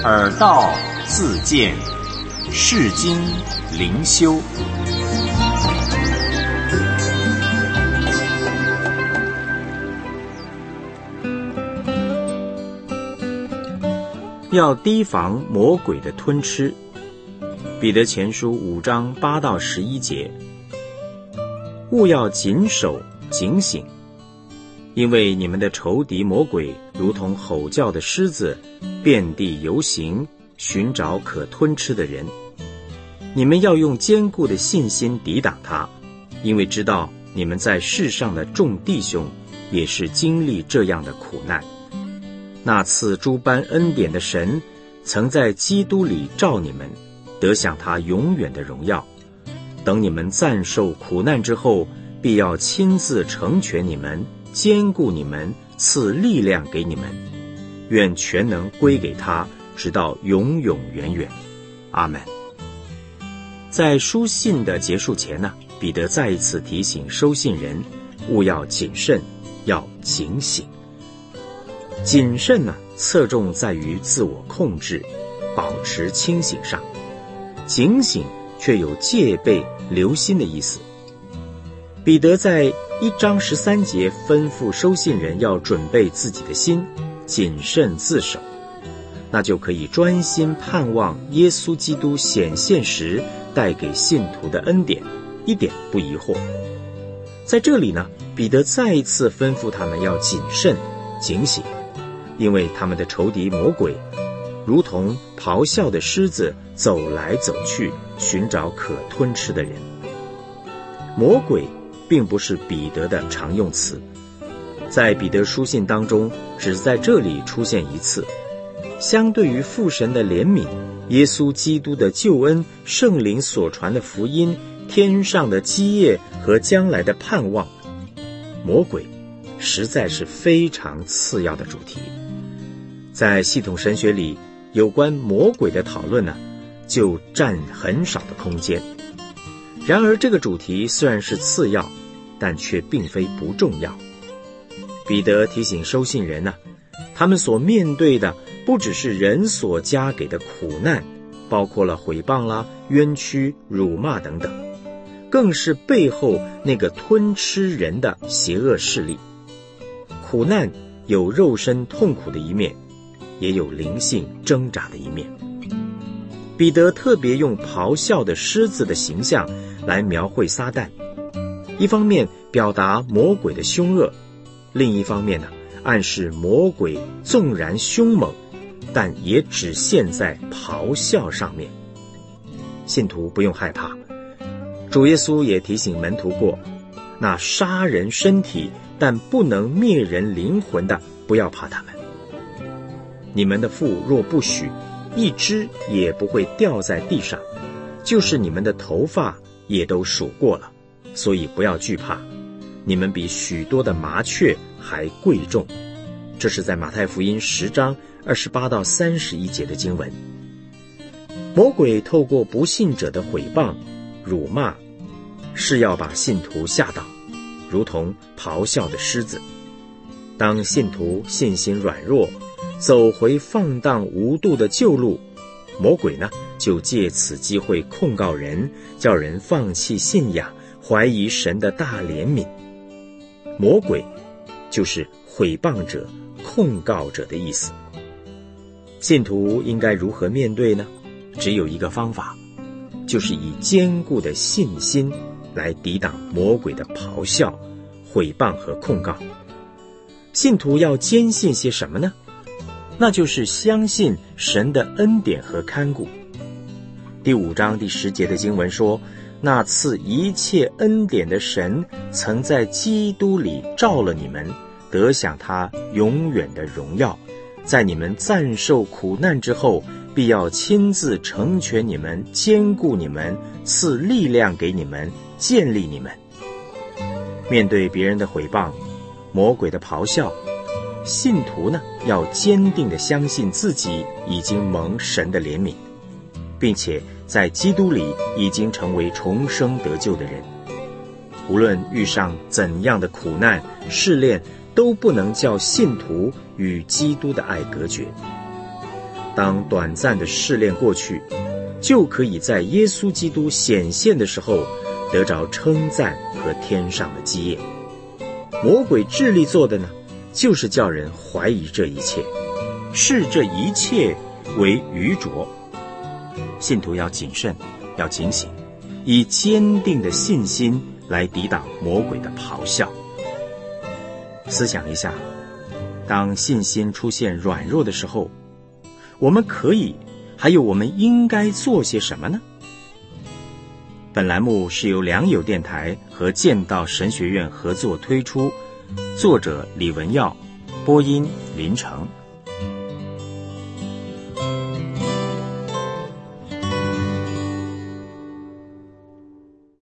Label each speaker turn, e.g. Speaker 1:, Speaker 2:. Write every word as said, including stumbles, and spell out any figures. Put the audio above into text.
Speaker 1: 耳道自见，世经灵修。
Speaker 2: 要提防魔鬼的吞吃。彼得前书五章八到十一节，务要谨守警醒，因为你们的仇敌魔鬼如同吼叫的狮子，遍地游行，寻找可吞吃的人。你们要用坚固的信心抵挡他，因为知道你们在世上的众弟兄也是经历这样的苦难。那赐诸般恩典的神，曾在基督里召你们，得享他永远的荣耀。等你们暂受苦难之后，必要亲自成全你们，坚固你们，赐力量给你们。愿全能归给他，直到永永远远。阿们。在书信的结束前呢，彼得再一次提醒收信人，务要谨慎，要警醒。谨慎呢，侧重在于自我控制，保持清醒上；警醒却有戒备、留心的意思。彼得在一章十三节吩咐收信人要准备自己的心，谨慎自守，那就可以专心盼望耶稣基督显现时带给信徒的恩典，一点不疑惑。在这里呢，彼得再一次吩咐他们要谨慎、警醒，因为他们的仇敌魔鬼如同咆哮的狮子，走来走去，寻找可吞吃的人。魔鬼并不是彼得的常用词，在彼得书信当中只在这里出现一次。相对于父神的怜悯，耶稣基督的救恩，圣灵所传的福音，天上的基业和将来的盼望，魔鬼实在是非常次要的主题。在系统神学里，有关魔鬼的讨论呢，就占很少的空间。然而这个主题虽然是次要，但却并非不重要。彼得提醒收信人呢，他们所面对的不只是人所加给的苦难，包括了毁谤啦、冤屈、辱骂等等，更是背后那个吞吃人的邪恶势力。苦难有肉身痛苦的一面，也有灵性挣扎的一面。彼得特别用咆哮的狮子的形象来描绘撒旦，一方面表达魔鬼的凶恶，另一方面呢，暗示魔鬼纵然凶猛，但也只限在咆哮上面。信徒不用害怕，主耶稣也提醒门徒过，那杀人身体但不能灭人灵魂的，不要怕他们。你们的父若不许，一只也不会掉在地上，就是你们的头发也都数过了，所以不要惧怕，你们比许多的麻雀还贵重。这是在马太福音十章二十八到三十一节的经文。魔鬼透过不信者的毁谤、辱骂，是要把信徒吓倒，如同咆哮的狮子。当信徒信心软弱，走回放荡无度的旧路，魔鬼呢，就借此机会控告人，叫人放弃信仰，怀疑神的大怜悯。魔鬼就是毁谤者、控告者的意思。信徒应该如何面对呢？只有一个方法，就是以坚固的信心来抵挡魔鬼的咆哮、毁谤和控告。信徒要坚信些什么呢？那就是相信神的恩典和看顾。第五章第十节的经文说，那赐一切恩典的神，曾在基督里召了你们，得享他永远的荣耀。在你们暂受苦难之后，必要亲自成全你们，坚固你们，赐力量给你们，建立你们。面对别人的毁谤、魔鬼的咆哮，信徒呢，要坚定地相信自己已经蒙神的怜悯，并且在基督里已经成为重生得救的人。无论遇上怎样的苦难、试炼，都不能叫信徒与基督的爱隔绝。 当短暂的试炼过去，就可以在耶稣基督显现的时候得着称赞和天上的基业。魔鬼致力做的呢，就是叫人怀疑这一切，视这一切为愚拙。信徒要谨慎，要警醒，以坚定的信心来抵挡魔鬼的咆哮。思想一下，当信心出现软弱的时候，我们可以还有我们应该做些什么呢？本栏目是由良友电台和剑道神学院合作推出，作者李文耀，播音林成。